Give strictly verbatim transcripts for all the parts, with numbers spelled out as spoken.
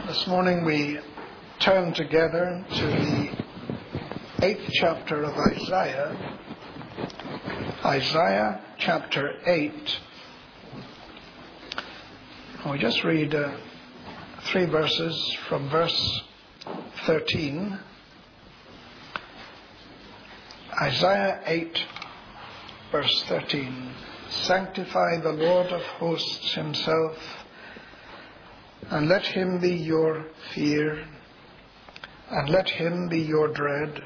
This morning we turn together to the eighth chapter of Isaiah, Isaiah chapter eight. And we just read uh, three verses from verse thirteen. Isaiah eight, verse thirteen. Sanctify the Lord of hosts himself, and let him be your fear, and let him be your dread.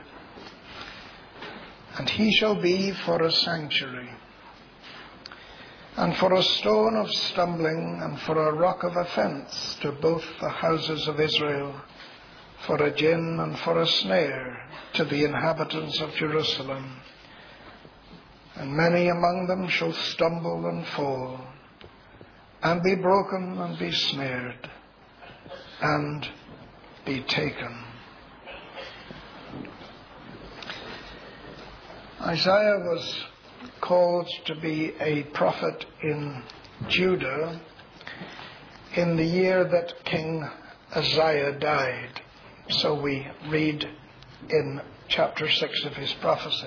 And he shall be for a sanctuary, and for a stone of stumbling, and for a rock of offence to both the houses of Israel, for a gin and for a snare to the inhabitants of Jerusalem. And many among them shall stumble and fall, and be broken and be snared, and be taken. Isaiah was called to be a prophet in Judah in the year that King Uzziah died. So we read in chapter six of his prophecy.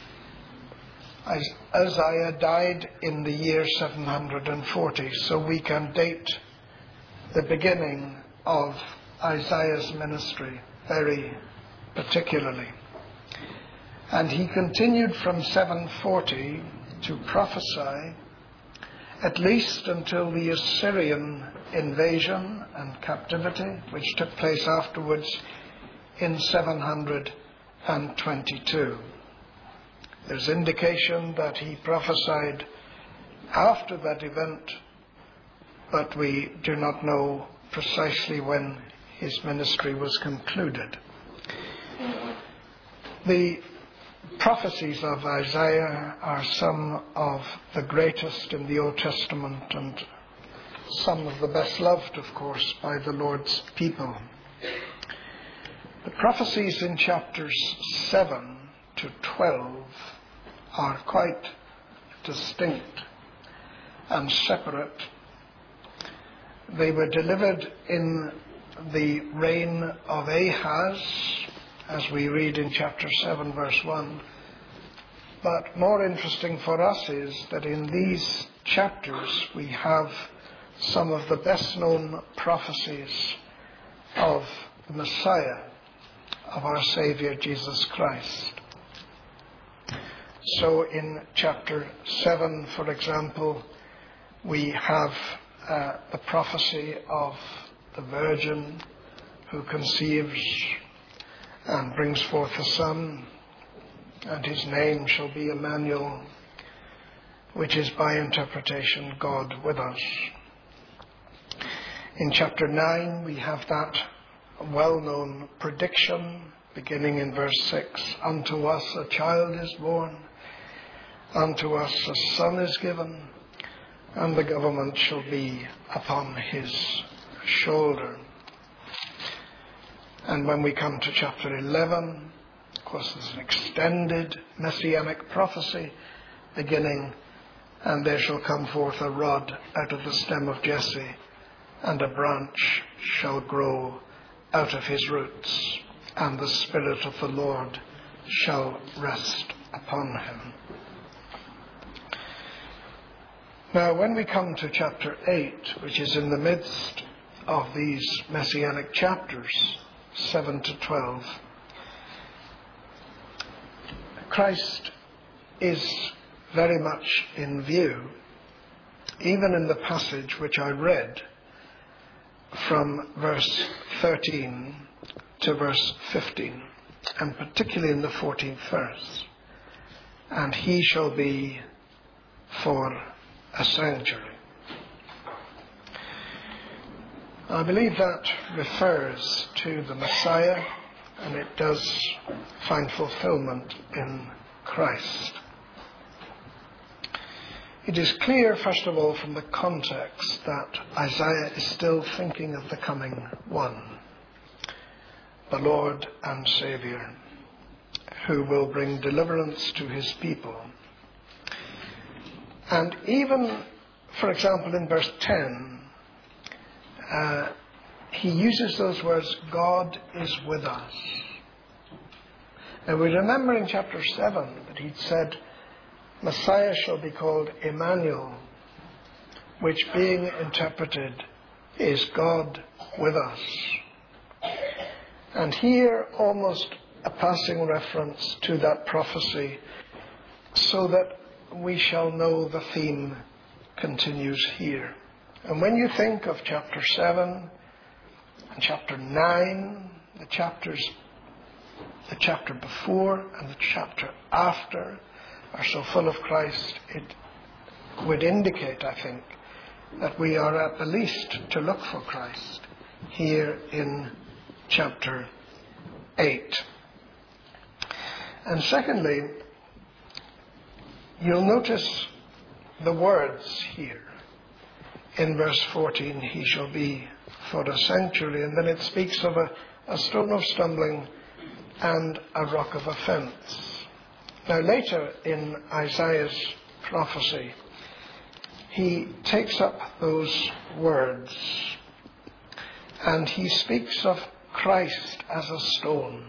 Uzziah died in the year seven hundred forty, so we can date the beginning of Isaiah's ministry very particularly. And he continued from seven forty to prophesy at least until the Assyrian invasion and captivity, which took place afterwards in seven hundred twenty-two. There's indication that he prophesied after that event, but we do not know precisely when his ministry was concluded. The prophecies of Isaiah are some of the greatest in the Old Testament and some of the best loved, of course, by the Lord's people. The prophecies in chapters seven to twelve are quite distinct and separate. They were delivered in the reign of Ahaz, as we read in chapter seven, verse one. But more interesting for us is that in these chapters we have some of the best known prophecies of the Messiah, of our Saviour Jesus Christ. So in chapter seven, for example, we have uh, the prophecy of the Virgin who conceives and brings forth a son, and his name shall be Emmanuel, which is by interpretation God with us. In chapter nine, we have that well-known prediction beginning in verse six. Unto us a child is born, unto us a son is given, and the government shall be upon his shoulder. And when we come to chapter eleven, of course there's an extended messianic prophecy beginning, and there shall come forth a rod out of the stem of Jesse, and a branch shall grow out of his roots, and the Spirit of the Lord shall rest upon him. Now, when we come to chapter eight, which is in the midst of these messianic chapters, seven to twelve, Christ is very much in view, even in the passage which I read from verse thirteen to verse fifteen, and particularly in the fourteenth verse. And he shall be for a sanctuary. I believe that refers to the Messiah, and it does find fulfillment in Christ. It is clear, first of all, from the context that Isaiah is still thinking of the coming one, the Lord and Saviour, who will bring deliverance to his people. And even, for example, in verse ten, uh, he uses those words, God is with us. Now we remember in chapter seven that he'd said, Messiah shall be called Emmanuel, which being interpreted is God with us. And here almost a passing reference to that prophecy, so that we shall know the theme continues here. And when you think of chapter seven and chapter nine, the chapters, the chapter before and the chapter after are so full of Christ, it would indicate, I think, that we are at the least to look for Christ here in chapter eight. And secondly, you'll notice the words here. In verse fourteen, he shall be for a sanctuary, and then it speaks of a, a stone of stumbling and a rock of offence. Now later in Isaiah's prophecy, he takes up those words and he speaks of Christ as a stone,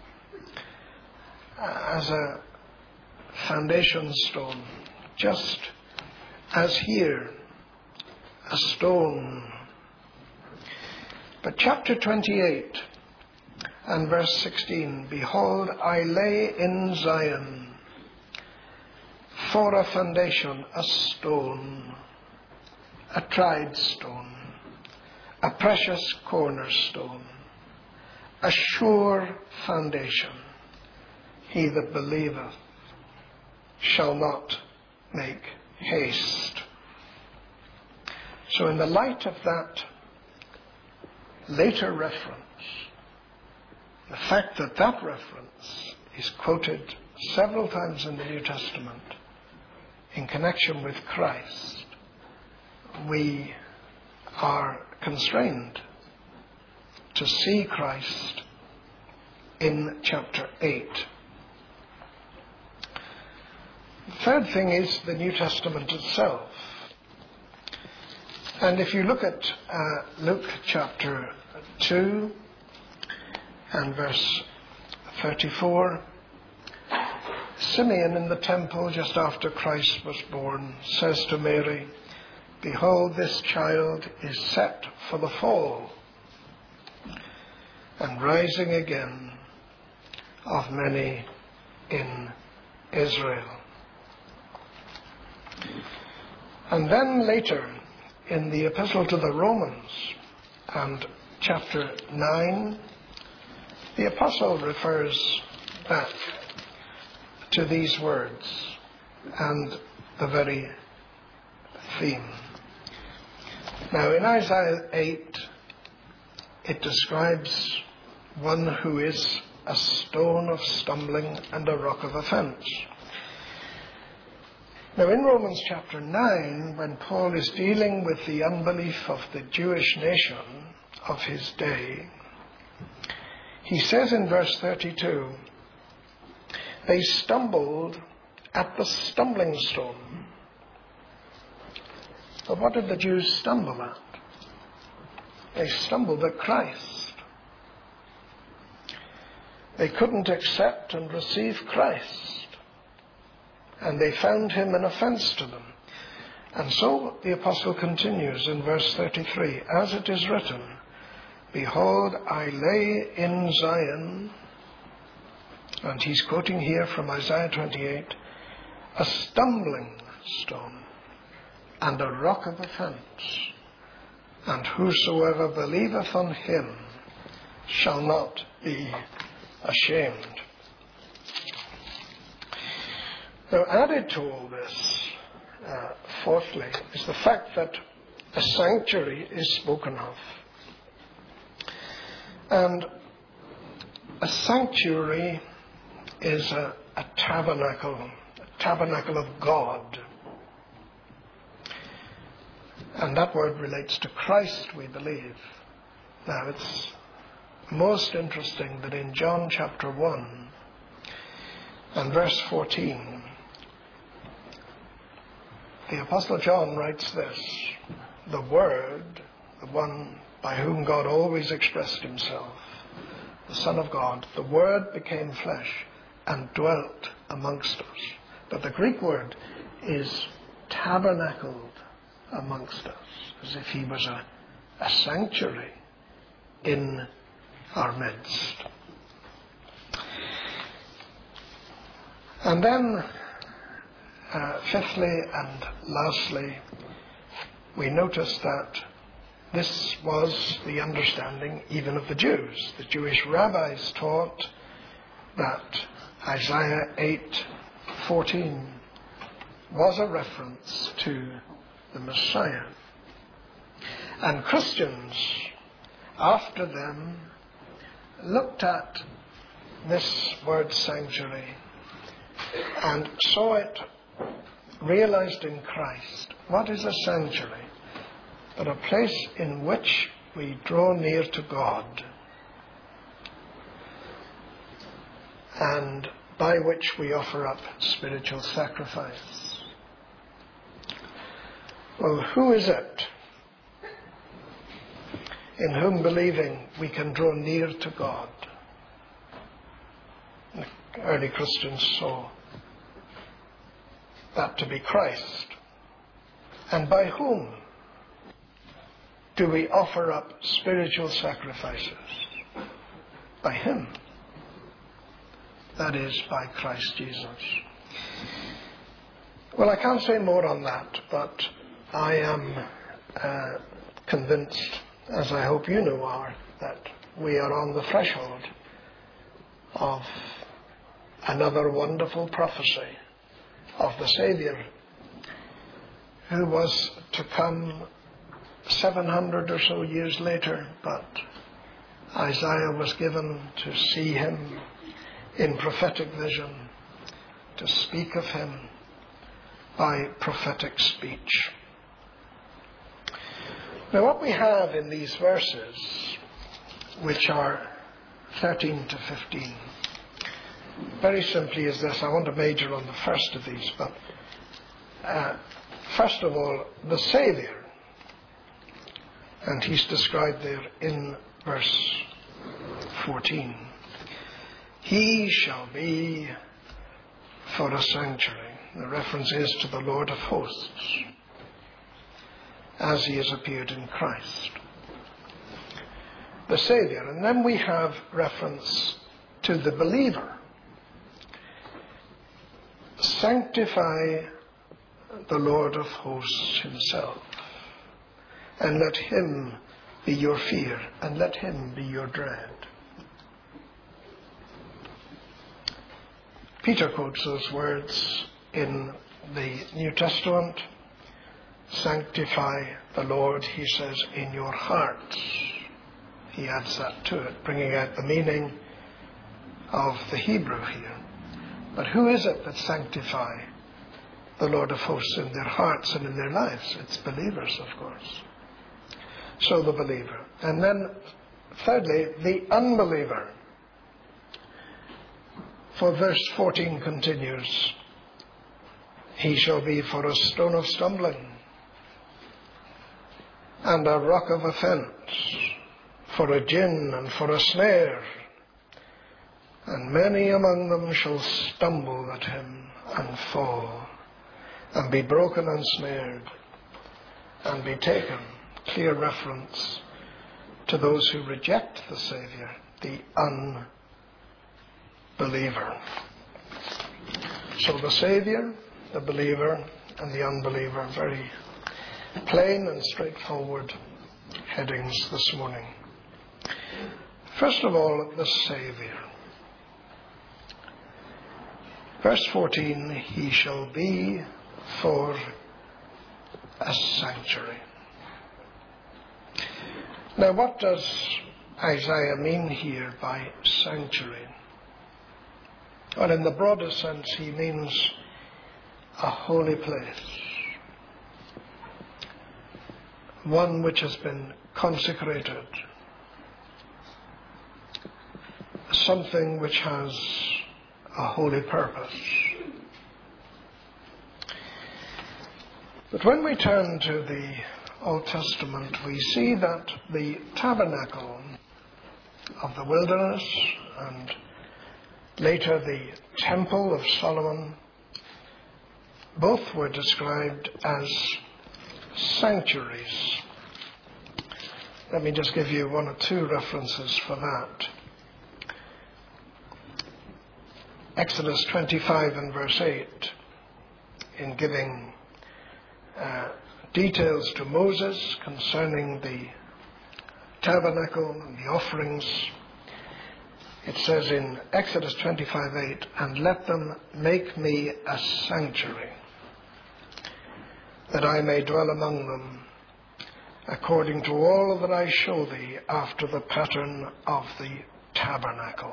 as a foundation stone, just as here, a stone. But chapter twenty-eight and verse sixteen, behold, I lay in Zion for a foundation a stone, a tried stone, a precious cornerstone, a sure foundation. He that believeth shall not make haste. So in the light of that later reference, the fact that that reference is quoted several times in the New Testament in connection with Christ, we are constrained to see Christ in chapter eight. The third thing is the New Testament itself. And if you look at uh, Luke chapter two and verse thirty-four, Simeon in the temple just after Christ was born says to Mary, behold, this child is set for the fall and rising again of many in Israel. And then later in the Epistle to the Romans and chapter nine, the Apostle refers back to these words and the very theme. Now in Isaiah eight, it describes one who is a stone of stumbling and a rock of offence. Now in Romans chapter nine, when Paul is dealing with the unbelief of the Jewish nation of his day, he says in verse thirty-two, they stumbled at the stumbling stone. But what did the Jews stumble at? They stumbled at Christ. They couldn't accept and receive Christ, and they found him an offence to them. And so the apostle continues in verse thirty-three, as it is written, behold, I lay in Zion, and he's quoting here from Isaiah twenty-eight, a stumbling stone and a rock of offence, and whosoever believeth on him shall not be ashamed. Now, added to all this, uh, fourthly, is the fact that a sanctuary is spoken of. And a sanctuary is a, a tabernacle, a tabernacle of God. And that word relates to Christ, we believe. Now, it's most interesting that in John chapter one and verse fourteen, the Apostle John writes this, the Word, the one by whom God always expressed himself, the Son of God, the Word became flesh and dwelt amongst us. But the Greek word is tabernacled amongst us, as if he was a, a sanctuary in our midst. And then, uh, fifthly and lastly, we notice that this was the understanding even of the Jews. The Jewish rabbis taught that Isaiah eight fourteen was a reference to the Messiah. And Christians, after them, looked at this word sanctuary and saw it realized in Christ. What is a sanctuary? But a place in which we draw near to God and by which we offer up spiritual sacrifice. Well, who is it in whom believing we can draw near to God? The early Christians saw that to be Christ. And by whom do we offer up spiritual sacrifices? By him. That is, by Christ Jesus. Well, I can't say more on that, but I am uh, convinced, as I hope you know are, that we are on the threshold of another wonderful prophecy of the Saviour, who was to come seven hundred or so years later, but Isaiah was given to see him in prophetic vision, to speak of him by prophetic speech. Now, what we have in these verses, which are thirteen to fifteen, very simply is this. I want to major on the first of these, but uh, first of all, the Saviour, and he's described there in verse fourteen. He shall be for a sanctuary. The reference is to the Lord of hosts, as he has appeared in Christ. The Saviour. And then we have reference to the believer. Sanctify the Lord of hosts himself, and let him be your fear, and let him be your dread. Peter quotes those words in the New Testament. Sanctify the Lord, he says, in your hearts. He adds that to it, bringing out the meaning of the Hebrew here. But who is it that sanctify the Lord of hosts in their hearts and in their lives? It's believers, of course. So the believer. And then, thirdly, the unbeliever. For verse fourteen continues, he shall be for a stone of stumbling and a rock of offence, for a gin and for a snare, and many among them shall stumble at him and fall, and be broken and snared, and be taken. Clear reference to those who reject the Saviour, the unbeliever. So the Saviour, the believer, and the unbeliever, very plain and straightforward headings this morning. First of all, the Saviour. Verse fourteen, he shall be for a sanctuary. Now, what does Isaiah mean here by sanctuary? Well, in the broader sense, he means a holy place, one which has been consecrated, something which has a holy purpose. But when we turn to the Old Testament, we see that the tabernacle of the wilderness and later the temple of Solomon, both were described as sanctuaries. Let me just give you one or two references for that. Exodus twenty-five and verse eight, in giving uh, details to Moses concerning the tabernacle and the offerings, it says in Exodus twenty-five eight, "And let them make me a sanctuary, that I may dwell among them, according to all that I show thee, after the pattern of the tabernacle."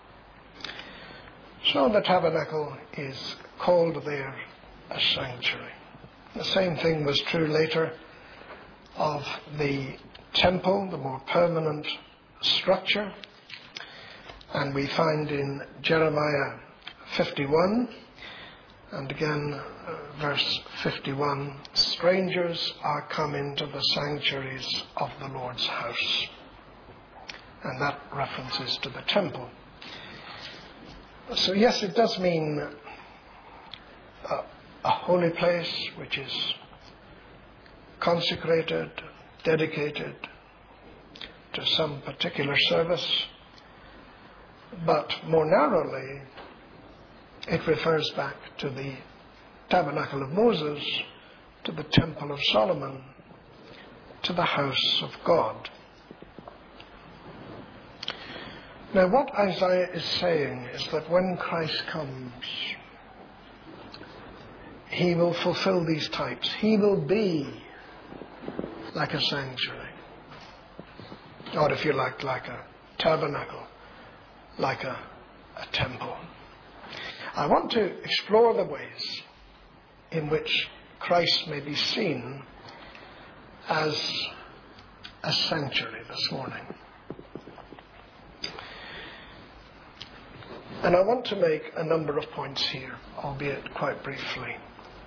So the tabernacle is called there a sanctuary. The same thing was true later of the temple, the more permanent structure. And we find in Jeremiah fifty-one, and again uh, verse fifty-one, "Strangers are come into the sanctuaries of the Lord's house." And that references to the temple. So yes, it does mean a, a holy place which is consecrated, dedicated to some particular service. But more narrowly, it refers back to the tabernacle of Moses, to the temple of Solomon, to the house of God. Now, what Isaiah is saying is that when Christ comes, he will fulfill these types. He will be like a sanctuary, or if you like, like a tabernacle, like a, a temple. I want to explore the ways in which Christ may be seen as a sanctuary this morning. And I want to make a number of points here, albeit quite briefly.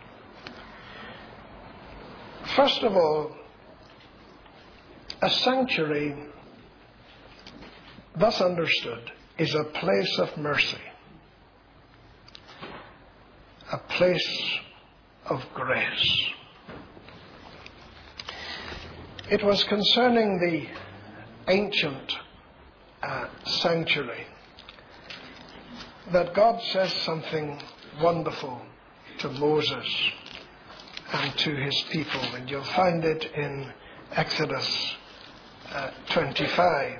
First of all, a sanctuary, thus understood, is a place of mercy, a place of grace. It was concerning the ancient uh, sanctuary that God says something wonderful to Moses and to his people. And you'll find it in Exodus uh, twenty-five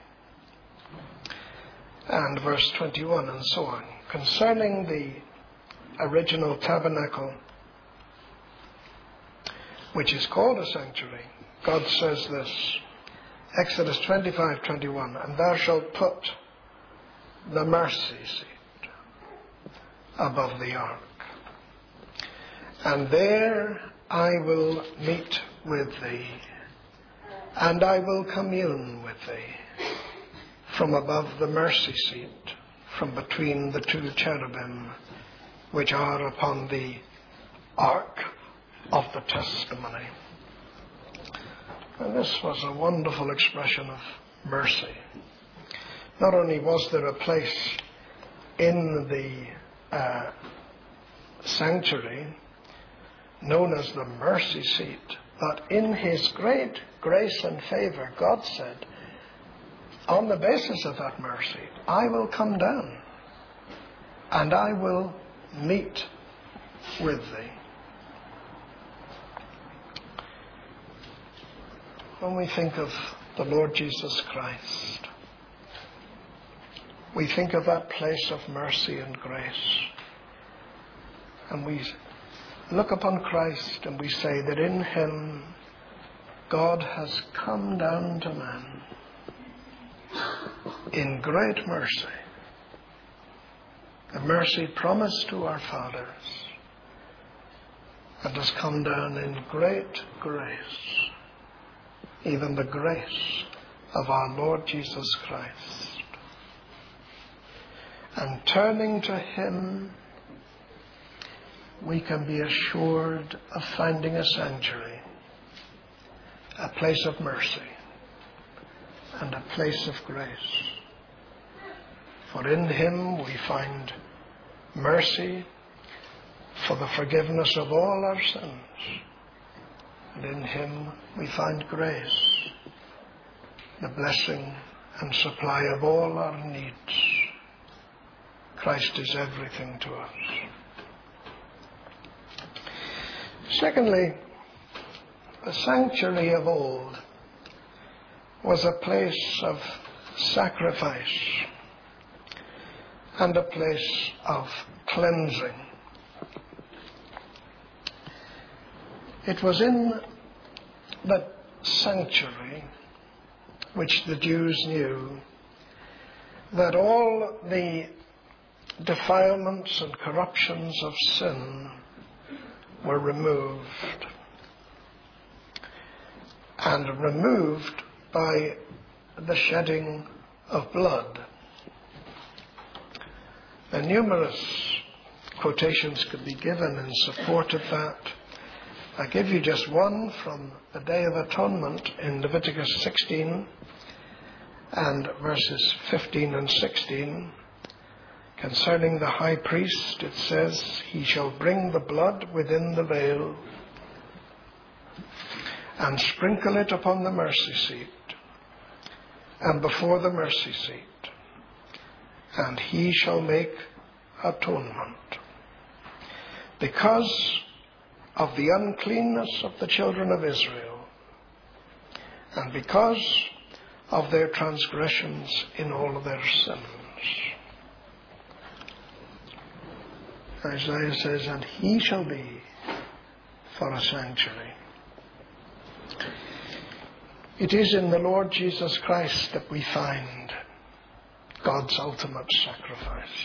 and verse twenty-one and so on. Concerning the original tabernacle, which is called a sanctuary, God says this, Exodus twenty-five twenty-one, "And thou shalt put the mercy seat above the ark, and there I will meet with thee, and I will commune with thee from above the mercy seat, from between the two cherubim which are upon the ark of the testimony." And this was a wonderful expression of mercy. Not only was there a place in the uh, sanctuary known as the mercy seat, but in his great grace and favor, God said, on the basis of that mercy, I will come down and I will meet with thee. When we think of the Lord Jesus Christ, we think of that place of mercy and grace. And we look upon Christ and we say that in him God has come down to man in great mercy. The mercy promised to our fathers, and has come down in great grace, even the grace of our Lord Jesus Christ. And turning to him, we can be assured of finding a sanctuary a place of mercy and a place of grace. For in him we find mercy for the forgiveness of all our sins. And in him we find grace, the blessing and supply of all our needs. Christ is everything to us. Secondly, the sanctuary of old was a place of sacrifice and a place of cleansing. It was in the sanctuary, which the Jews knew, that all the defilements and corruptions of sin were removed, and removed by the shedding of blood. And numerous quotations could be given in support of that. I give you just one from the Day of Atonement in Leviticus sixteen and verses fifteen and sixteen. Concerning the high priest, it says, "He shall bring the blood within the veil and sprinkle it upon the mercy seat and before the mercy seat, and he shall make atonement because of the uncleanness of the children of Israel, and because of their transgressions in all of their sins." Isaiah says, "And he shall be for a sanctuary." It is in the Lord Jesus Christ that we find God's ultimate sacrifice.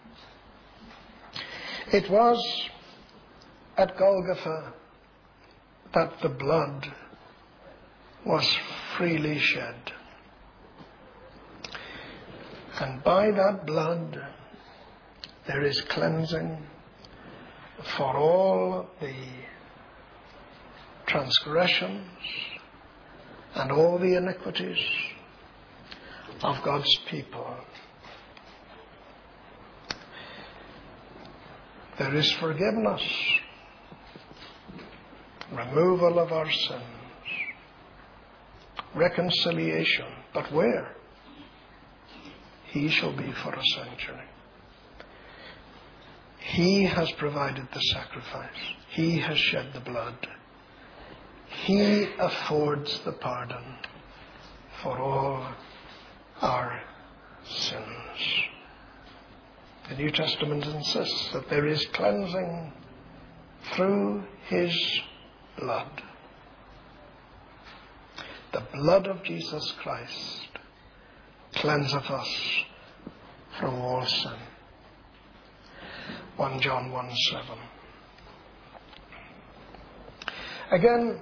It was at Golgotha that the blood was freely shed. And by that blood there is cleansing for all the transgressions and all the iniquities of God's people. There is forgiveness, removal of our sins, reconciliation. But where? He shall be for a sanctuary. He has provided the sacrifice. He has shed the blood. He affords the pardon for all our sins. The New Testament insists that there is cleansing through his blood. The blood of Jesus Christ cleanseth us from all sin. First John one seven. Again,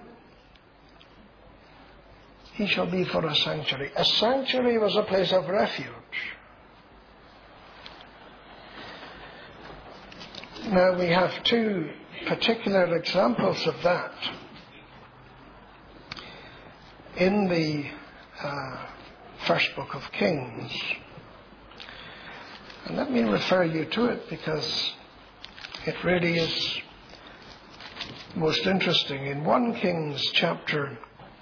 he shall be for a sanctuary. A sanctuary was a place of refuge. Now we have two particular examples of that in the uh, first book of Kings. And let me refer you to it because it really is most interesting. In First Kings chapter,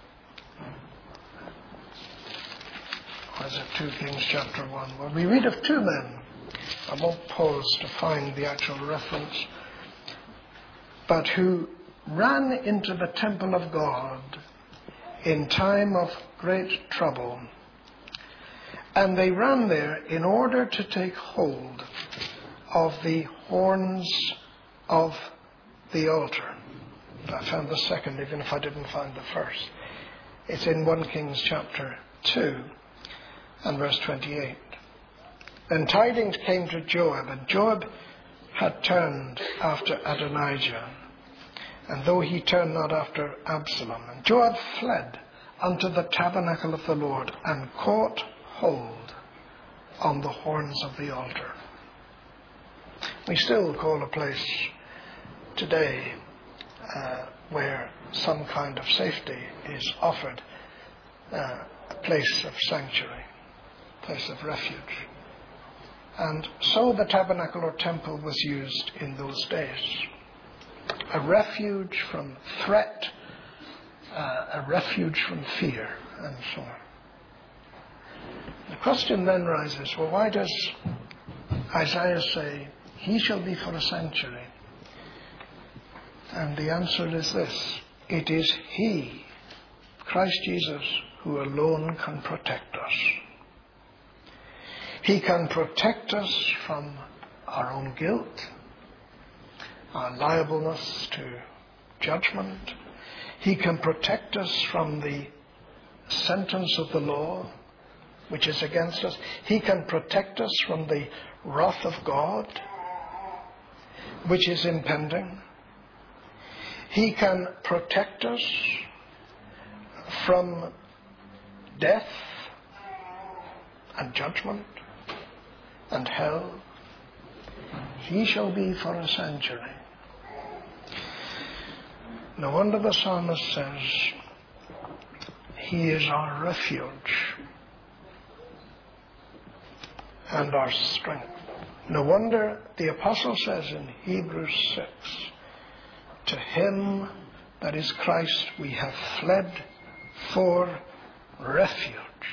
or is it Second Kings chapter one? Well, we read of two men. I won't pause to find the actual reference. But who ran into the temple of God in time of great trouble. And they ran there in order to take hold of the horns of the altar. I found the second, even if I didn't find the first. It's in First Kings chapter two and verse twenty-eight. Then tidings came to Joab, and Joab had turned after Adonijah, and though he turned not after Absalom. And Joab fled unto the tabernacle of the Lord, and caught hold on the horns of the altar. We still call a place today uh, where some kind of safety is offered, uh, a place of sanctuary, a place of refuge. And so the tabernacle or temple was used in those days. A refuge from threat, uh, a refuge from fear, and so on. The question then rises, well, why does Isaiah say, he shall be for a sanctuary? And the answer is this: it is he, Christ Jesus, who alone can protect us. He can protect us from our own guilt, our liableness to judgment. He can protect us from the sentence of the law, which is against us. He can protect us from the wrath of God, which is impending. He can protect us from death and judgment and hell. He shall be for a sanctuary. No wonder the psalmist says, he is our refuge and our strength. No wonder the apostle says in Hebrews six, to him, that is Christ, we have fled for refuge.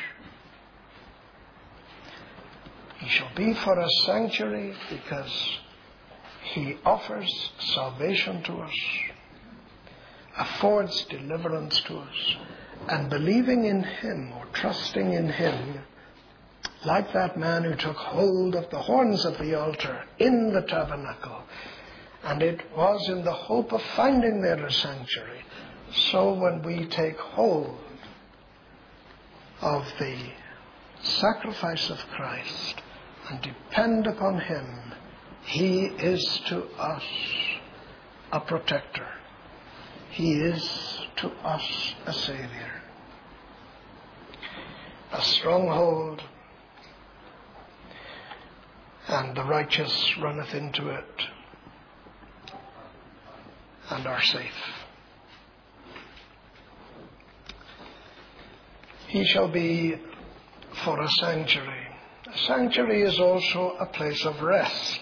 He shall be for a sanctuary because he offers salvation to us, affords deliverance to us, and believing in him or trusting in him, like that man who took hold of the horns of the altar in the tabernacle, and it was in the hope of finding there a sanctuary. So when we take hold of the sacrifice of Christ and depend upon him, he is to us a protector. He is to us a Saviour, a stronghold, and the righteous runneth into it and are safe. He shall be for a sanctuary. A sanctuary is also a place of rest.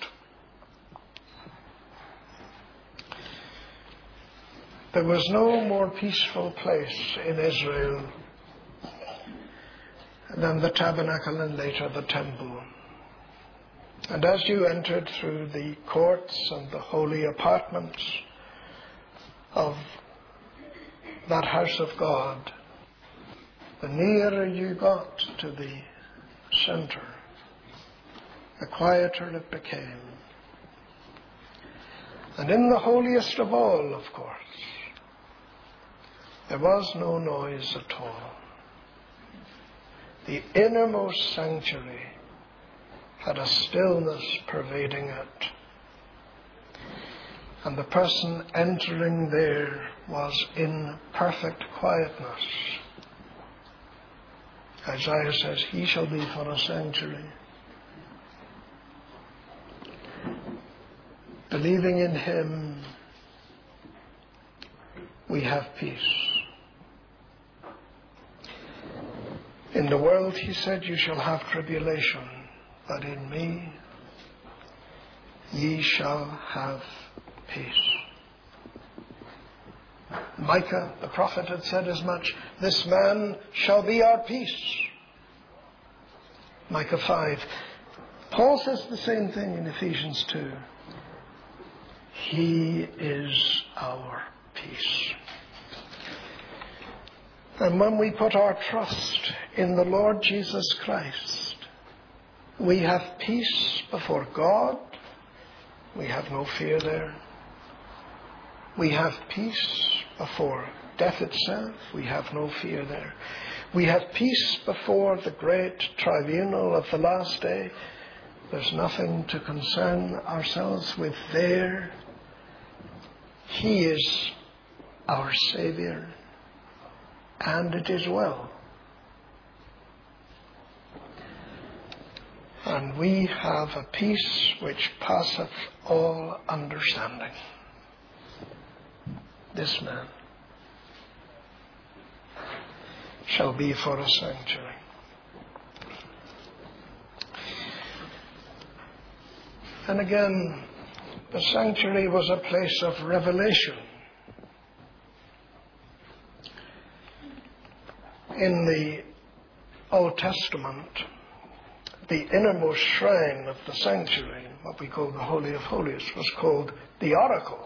There was no more peaceful place in Israel than the tabernacle and later the temple. And as you entered through the courts and the holy apartments of that house of God, the nearer you got to the center, the quieter it became. And in the holiest of all, of course, there was no noise at all. The innermost sanctuary had a stillness pervading it. And the person entering there was in perfect quietness. Isaiah says, he shall be for a sanctuary. Believing in him, we have peace. In the world, he said, you shall have tribulation, but in me ye shall have peace. Micah, the prophet, had said as much. This man shall be our peace. Micah five. Paul says the same thing in Ephesians two. He is our peace. And when we put our trust in the Lord Jesus Christ, we have peace before God. We have no fear there. We have peace before death itself. We have no fear there. We have peace before the great tribunal of the last day. There's nothing to concern ourselves with there. He is our Saviour, and it is well. And we have a peace which passeth all understanding. this man shall be for a sanctuary. And again, the sanctuary was a place of revelation. In the Old Testament, the innermost shrine of the sanctuary, what we call the Holy of Holies, was called the oracle,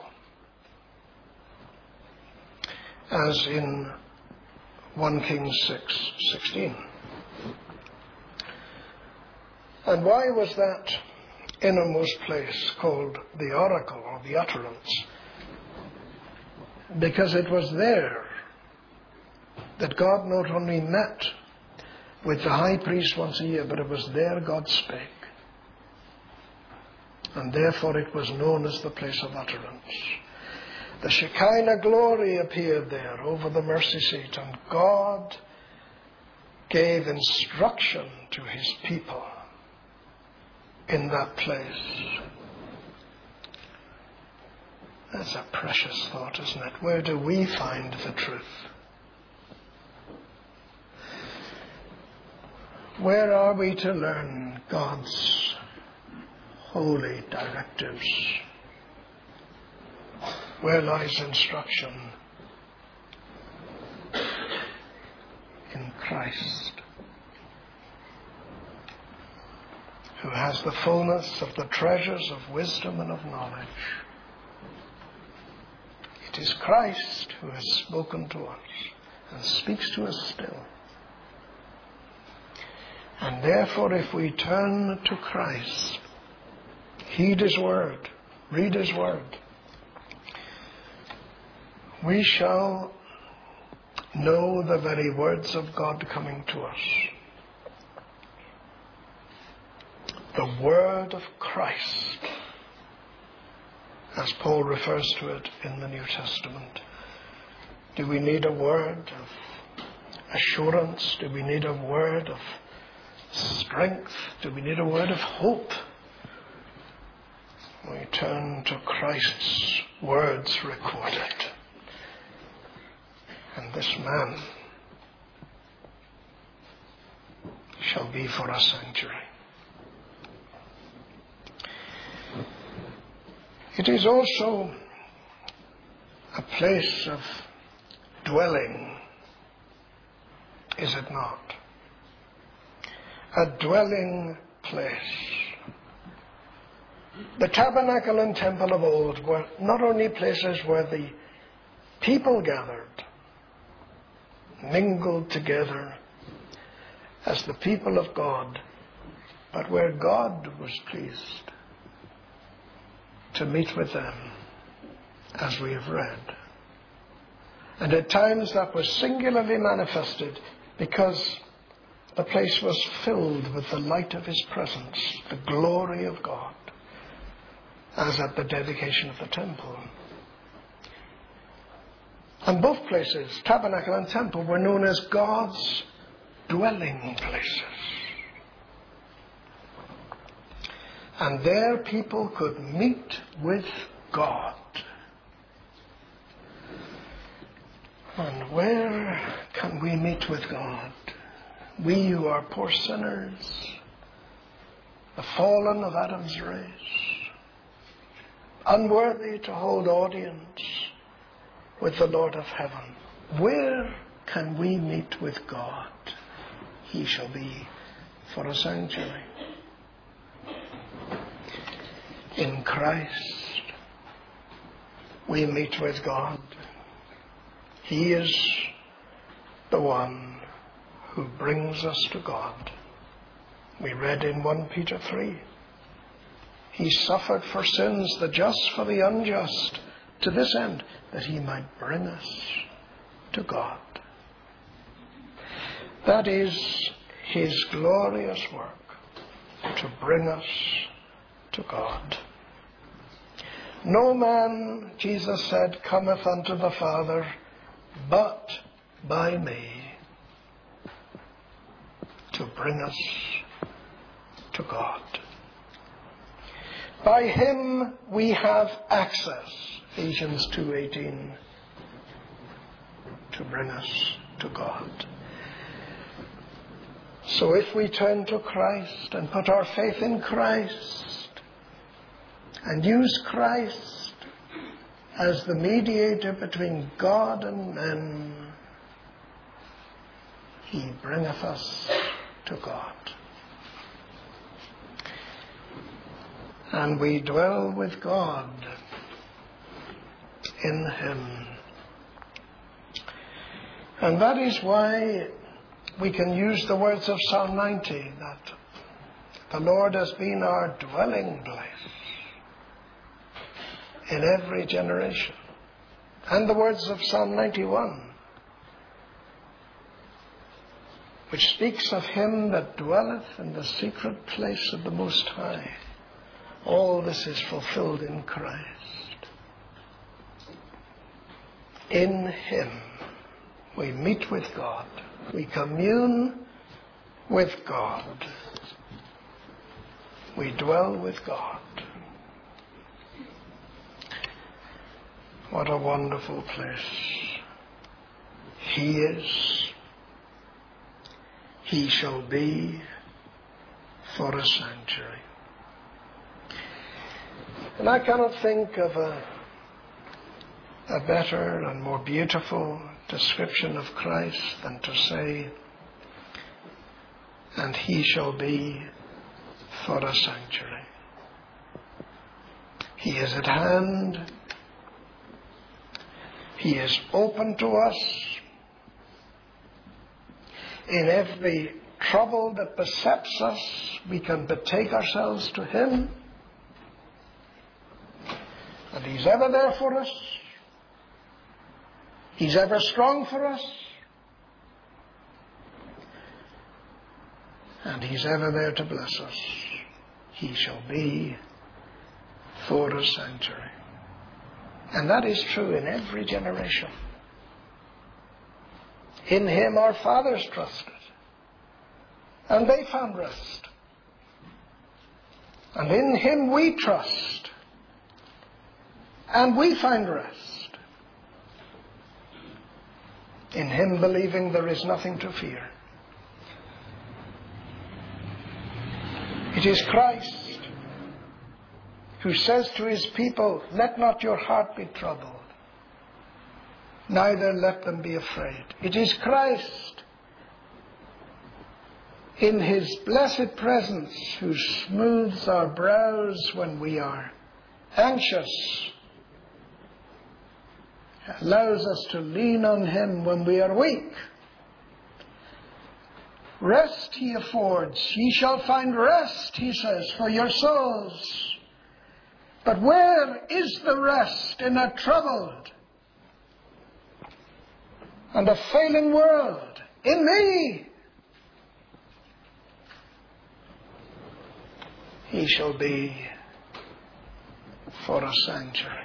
as in First Kings six sixteen. And why was that innermost place called the oracle, or the utterance? Because it was there that God not only met with the high priest once a year, but it was there God spake. And therefore it was known as the place of utterance. The Shekinah glory appeared there over the mercy seat, and God gave instruction to his people in that place. That's a precious thought, isn't it? Where do we find the truth? Where are we to learn God's holy directives? Where lies instruction? In Christ, who has the fullness of the treasures of wisdom and of knowledge. It is Christ who has spoken to us and speaks to us still. And therefore, if we turn to Christ, heed his word, read his word, we shall know the very words of God coming to us. The word of Christ, as Paul refers to it in the New Testament. Do we need a word of assurance? Do we need a word of strength? Do we need a word of hope? We turn to Christ's words recorded. And this man shall be for a sanctuary. It is also a place of dwelling, is it not? A dwelling place. The tabernacle and temple of old were not only places where the people gathered, mingled together as the people of God, but where God was pleased to meet with them, as we have read. And at times that was singularly manifested because the place was filled with the light of his presence, the glory of God, as at the dedication of the temple. And both places, tabernacle and temple, were known as God's dwelling places. And there people could meet with God. And where can we meet with God? We who are poor sinners, the fallen of Adam's race, unworthy to hold audience with the Lord of heaven. Where can we meet with God? He shall be for a sanctuary. In Christ, we meet with God. He is the one who brings us to God. We read in First Peter three, he suffered for sins, the just for the unjust, to this end, that he might bring us to God. That is his glorious work, to bring us to God. No man, Jesus said, cometh unto the Father but by me, to bring us to God. By him we have access, Ephesians two eighteen, to bring us to God. So if we turn to Christ and put our faith in Christ and use Christ as the mediator between God and men, he bringeth us to God. And we dwell with God in him. And that is why we can use the words of Psalm ninety, that the Lord has been our dwelling place in every generation. And the words of Psalm ninety-one, which speaks of him that dwelleth in the secret place of the Most High. All this is fulfilled in Christ. In him we meet with God. We commune with God. We dwell with God. What a wonderful place he is. He shall be for a sanctuary. And I cannot think of a, a better and more beautiful description of Christ than to say, and he shall be for a sanctuary. He is at hand. He is open to us. In every trouble that besets us, we can betake ourselves to him. And he's ever there for us. He's ever strong for us. And he's ever there to bless us. He shall be for a sanctuary. And that is true in every generation. In him our fathers trusted, and they found rest. And in him we trust, and we find rest. In him believing there is nothing to fear. It is Christ who says to his people, let not your heart be troubled, neither let them be afraid. It is Christ in his blessed presence who smooths our brows when we are anxious, allows us to lean on him when we are weak. Rest he affords. Ye shall find rest, he says, for your souls. But where is the rest in a troubled and a failing world? In me. He shall be for a sanctuary.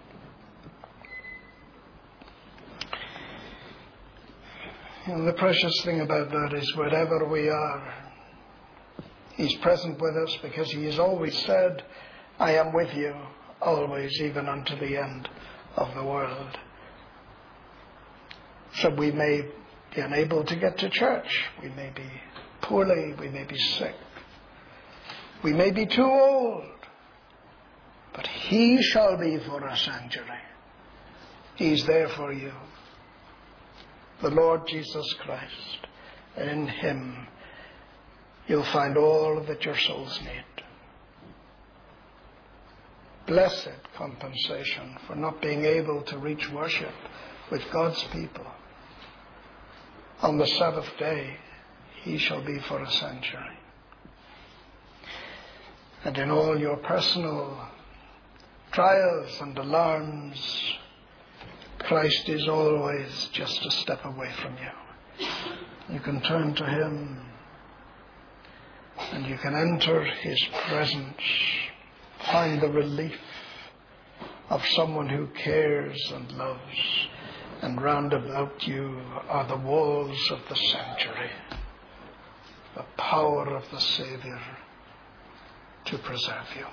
And the precious thing about that is wherever we are, he's present with us, because he has always said, I am with you always, even unto the end of the world. So we may be unable to get to church. We may be poorly. We may be sick. We may be too old. But he shall be for a sanctuary. He's there for you. The Lord Jesus Christ. And in him you'll find all that your souls need. Blessed compensation for not being able to reach worship with God's people. On the Sabbath day, he shall be for a sanctuary. And in all your personal trials and alarms, Christ is always just a step away from you. You can turn to him and you can enter his presence, find the relief of someone who cares and loves, and round about you are the walls of the sanctuary, the power of the Saviour to preserve you.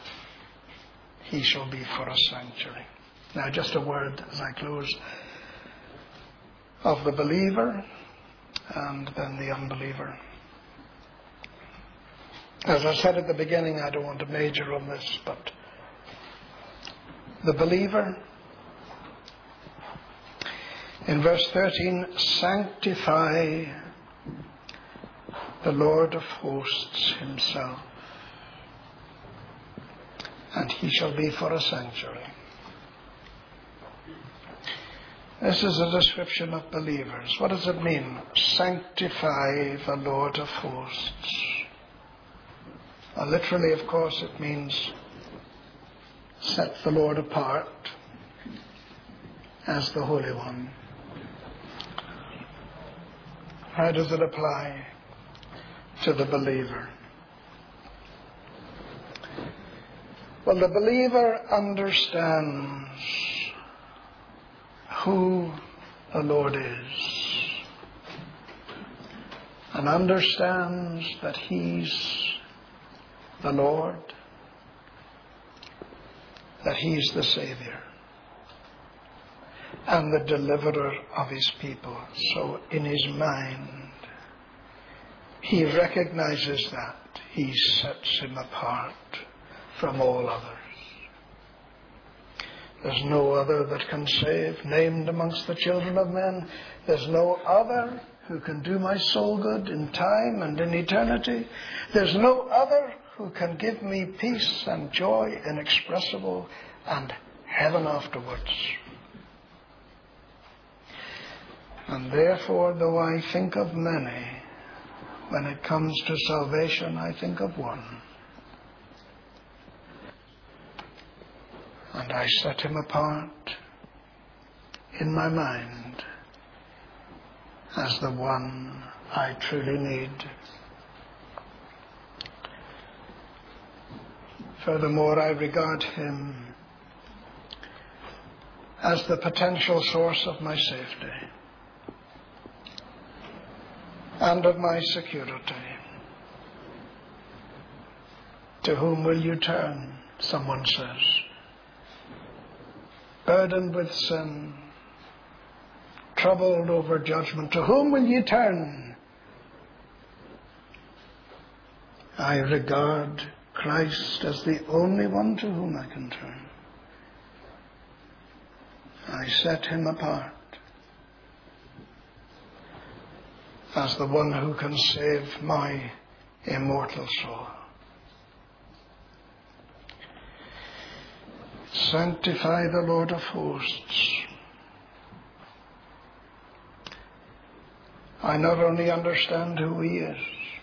He shall be for a sanctuary. Now, just a word as I close. of the believer and then the unbeliever. As I said at the beginning, I don't want to major on this, but the believer, in verse thirteen, sanctify the Lord of hosts himself, and he shall be for a sanctuary. This is a description of believers. What does it mean? Sanctify the Lord of hosts. Well, literally, of course, it means set the Lord apart as the Holy One. How does it apply to the believer? Well, the believer understands who the Lord is and understands that he's the Lord, that he's the Savior and the deliverer of his people. So in his mind, he recognizes that. He sets him apart from all others. There's no other that can save, named amongst the children of men. There's no other who can do my soul good in time and in eternity. There's no other who can give me peace and joy inexpressible and heaven afterwards. And therefore, though I think of many, when it comes to salvation, I think of one. And I set him apart in my mind as the one I truly need. Furthermore, I regard him as the potential source of my safety and of my security. To whom will you turn? Someone says. Burdened with sin, troubled over judgment, to whom will you turn? I regard Christ as the only one to whom I can turn. I set him apart as the one who can save my immortal soul. Sanctify the Lord of hosts. I not only understand who he is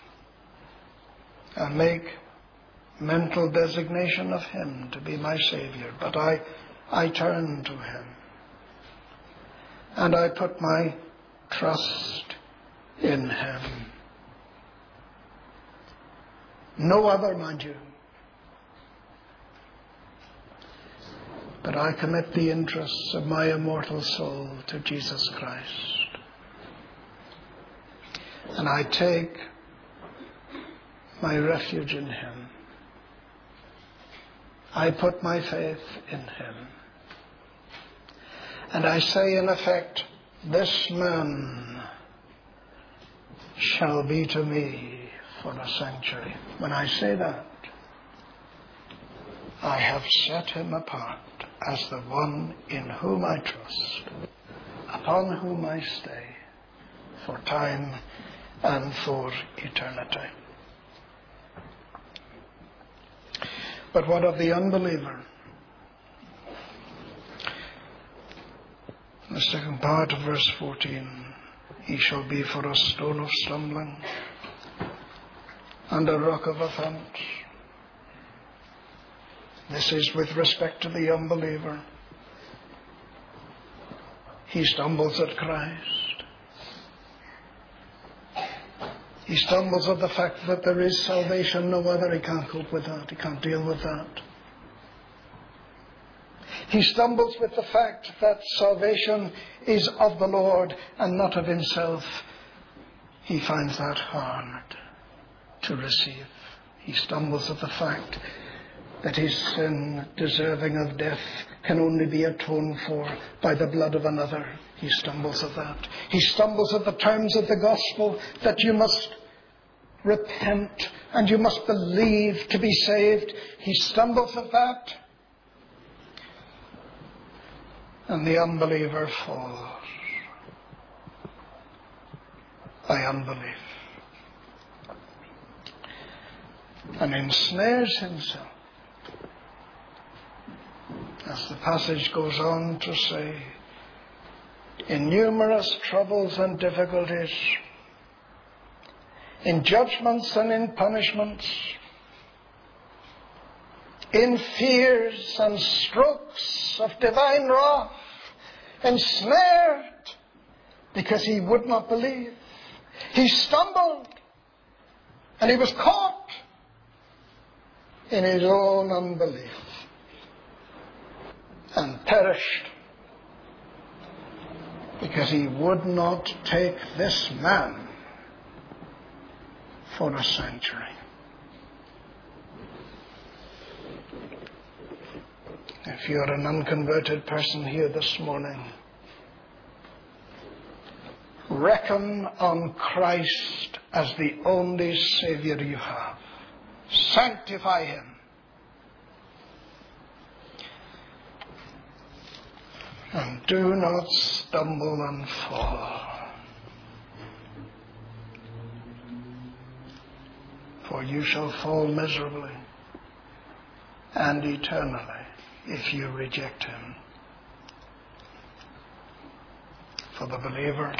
and make mental designation of him to be my Savior, but I, I turn to him and I put my trust in him. No other, mind you. But I commit the interests of my immortal soul to Jesus Christ. And I take my refuge in him. I put my faith in him. And I say in effect, this man shall be to me for a sanctuary. When I say that, I have set him apart as the one in whom I trust, upon whom I stay for time and for eternity. But what of the unbeliever? The second part of verse fourteen, he shall be for a stone of stumbling and a rock of offense. This is with respect to the unbeliever. He stumbles at Christ. He stumbles at the fact that there is salvation, no other. He can't cope with that. He can't deal with that. He stumbles with the fact that salvation is of the Lord and not of himself. He finds that hard to receive. He stumbles at the fact that his sin, deserving of death, can only be atoned for by the blood of another. He stumbles at that. He stumbles at the terms of the gospel that you must repent and you must believe to be saved. He stumbles at that. And the unbeliever falls by unbelief and ensnares himself. As the passage goes on to say, in numerous troubles and difficulties, in judgments and in punishments, in fears and strokes of divine wrath, ensnared because he would not believe. He stumbled and he was caught in his own unbelief and perished because he would not take this man for a sanctuary. If you're an unconverted person here this morning, reckon on Christ as the only Savior you have. Sanctify him. And do not stumble and fall. For you shall fall miserably and eternally if you reject him. For the believer,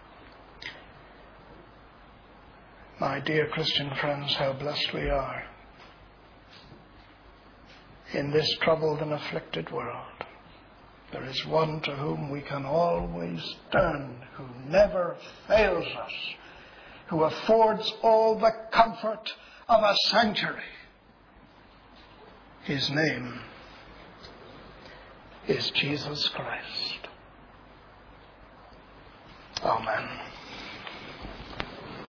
my dear Christian friends, how blessed we are in this troubled and afflicted world. There is one to whom we can always turn, who never fails us, who affords all the comfort of a sanctuary. His name is Jesus Christ. Amen.